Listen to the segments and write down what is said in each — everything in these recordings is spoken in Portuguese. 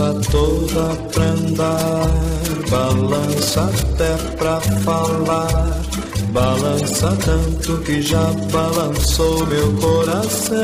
balança toda pra andar, balança até pra falar, balança tanto que já balançou meu coração.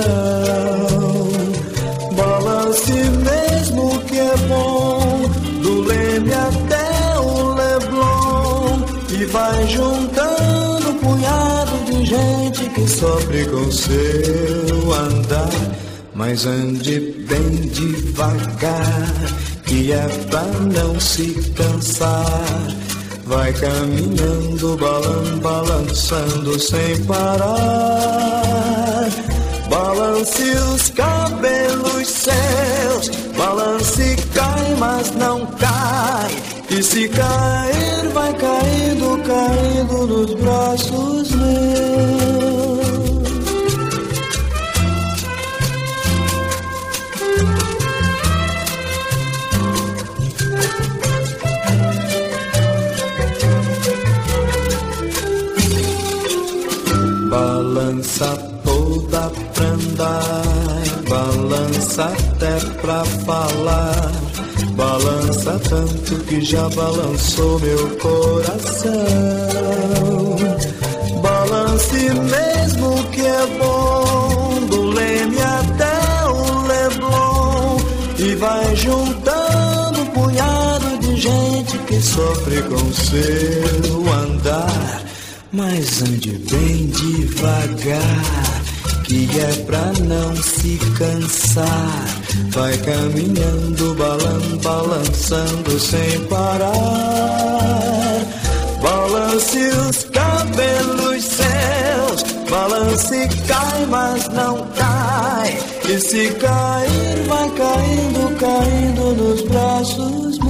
Balance mesmo que é bom, do Leme até o Leblon, e vai juntando um punhado de gente que sofre com seu andar. Mas ande bem devagar, que é pra não se cansar. Vai caminhando, balançando sem parar. Balance os cabelos seus, balance cai, mas não cai. E se cair, vai caindo nos braços meus. Balança toda pra andar, balança até pra falar, balança tanto que já balançou meu coração. Balance mesmo que é bom, do Leme até o Leblon, e vai juntando um punhado de gente que sofre com seu andar. Mas ande bem devagar, que é pra não se cansar. Vai caminhando, balançando sem parar. Balance os cabelos seus, balance cai, mas não cai. E se cair, vai caindo nos braços meus.